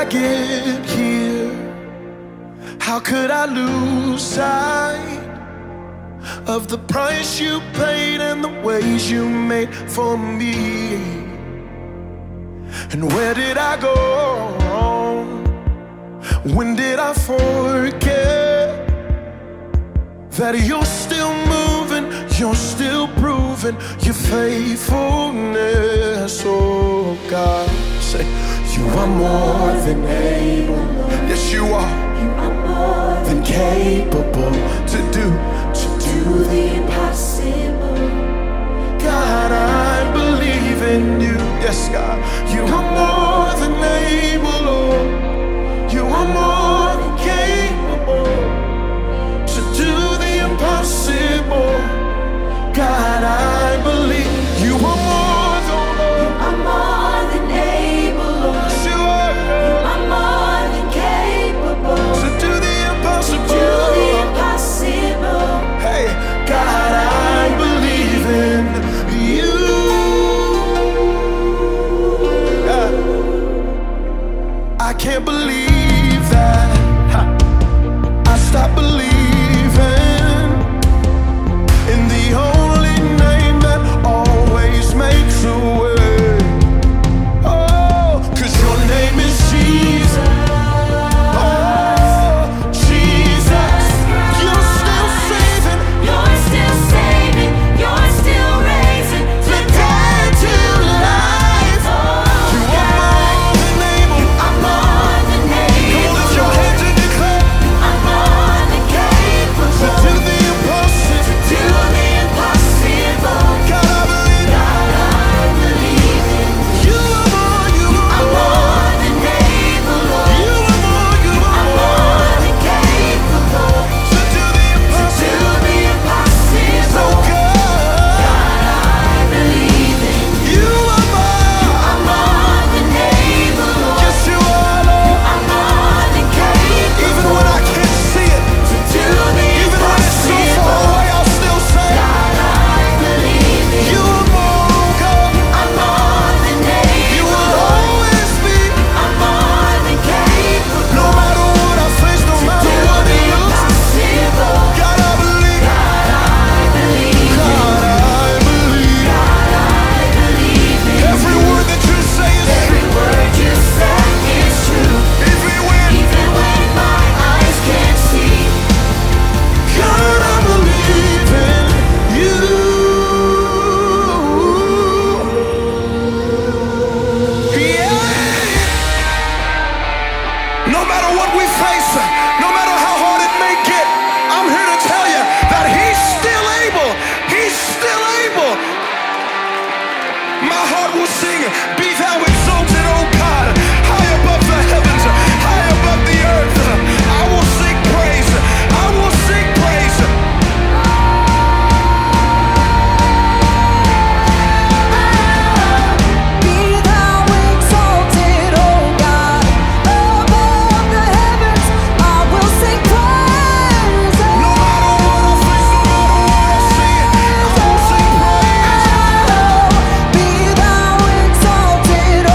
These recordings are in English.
get here? How could I lose sight of the price you paid and the ways you made for me? And where did I go? When did I forget that you're still moving, you're still proving your faithfulness? Oh God, say you are more than able. Yes, you are. You are more than capable to do the impossible. God, I believe in you. Yes, God, you are more than able, Lord. You are more than capable to do the impossible. God, I believe you are more than, you are more than able, Lord. Yes, you are. You are more than capable To do the impossible. To do the impossible. Hey, God, I believe in you. I can't believe that I stopped believing in the only name that always makes a way. Oh, 'cause your name is Jesus. Oh, Jesus, you're still saving. You're still saving. You're still raising The dead to life. You are more than able. You are more than Come on, able. lift your hands and declare You are more than capable to do the impossible. Do the impossible. God, I believe. God, I believe in You are more. You I'm are more. more than able, Lord. You are more. You I'm are more. more than capable To do the to impossible. do the impossible. Oh God, I believe in you are more. I'm more than able, Lord. Yes, you are, Lord. I'm more than capable Even when I can't see it, to do the even when it's so far impossible. away, I'll still say, God, I believe in you are more, God. I'm more than You able, will Lord. always be. I'm more than capable No matter what I face, no to matter do what the it looks. impossible. God, I believe. God, I believe in God, I believe. God, I believe in Every word that you say is true. every word you say is true. Even when, Even when my eyes can't see. God, I believe in you. Yeah. No matter what we face, no matter how hard it may get, I'm here to tell you that He's still able. He's still able. My heart will sing, be thou exalted, O God, high above the heavens, high above the earth. I will sing praise. I will sing praise. Be thou exalted, O God, above the heavens. I will sing praise. No matter what I face, no matter what I see, I will sing praise. Be thou exalted, O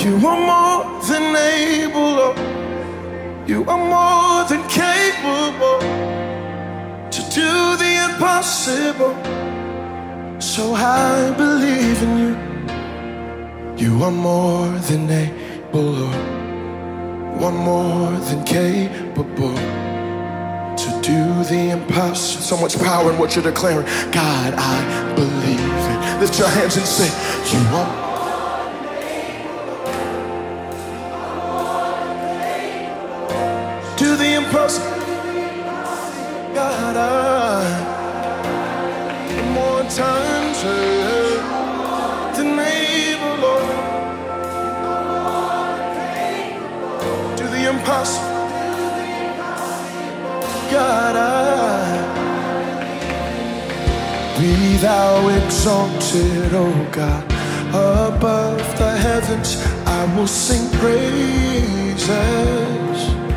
You are more than able, Lord. You are more than capable to do the impossible. So I believe in you. You are more than able, Lord. You are more than capable to do the impossible. So much power in what you're declaring. God, I believe it. Lift your hands and say, you are. Do the impossible. God, one more time, than able, Lord. Do the impossible. God, be thou exalted, oh God, above the heavens. I will sing praises.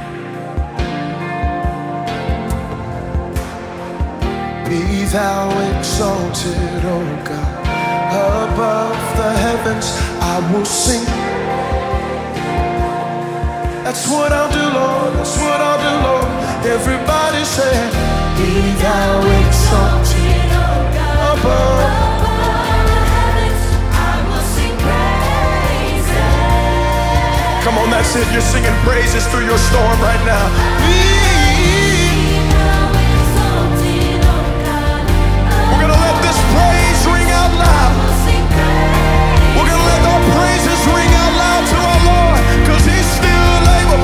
Be thou exalted, oh God, above the heavens. I will sing. That's what I'll do, Lord. That's what I'll do, Lord. Everybody say, be thou exalted, oh God, above the heavens. I will sing praises. Come on, that's it. You're singing praises through your storm right now. We're gonna let this praise ring out loud. We're gonna let our praises ring out loud to our Lord, 'cause He's still able.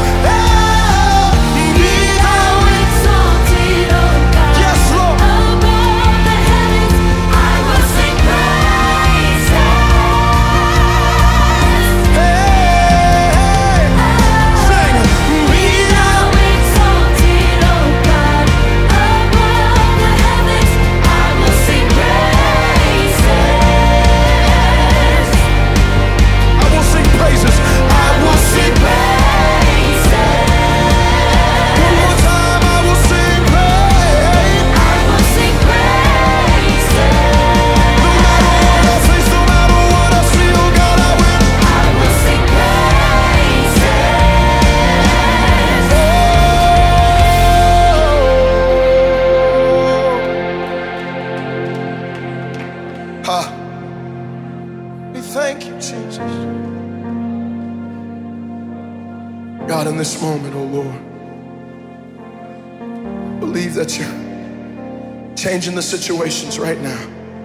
Be thou exalted, oh God. Yes, Lord. Above the heavens, I will sing praises. Hey, sing. Be thou exalted, oh God. Above the heavens, I will sing praises. I will sing praises. I will sing praises. One more time, I will sing praise. I will sing praises. No matter what I face, no matter what I see, oh God, I will. I will sing praises. Oh. Ha. We thank you, Jesus. God, in this moment, oh Lord, believe that you're changing the situations right now.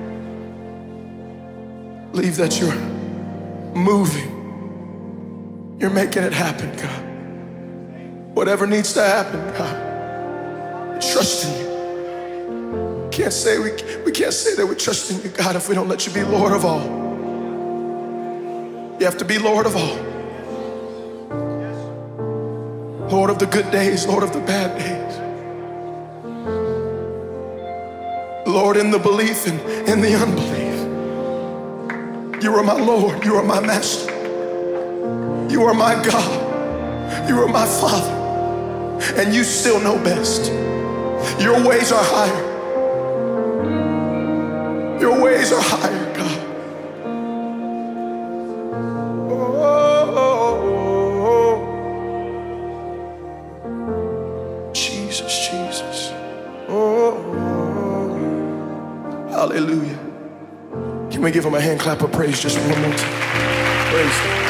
Believe that you're moving. You're making it happen, God. Whatever needs to happen, God, trust in you. We can't say that we trust in you, God, if we don't let you be Lord of all. You have to be Lord of all. Lord of the good days, Lord of the bad days. Lord in the belief and in the unbelief. You are my Lord, you are my master. You are my God. You are my Father. And you still know best. Your ways are higher. Your ways are higher, God. Jesus. Oh, hallelujah. Can we give him a hand clap of praise just one more time? Praise him.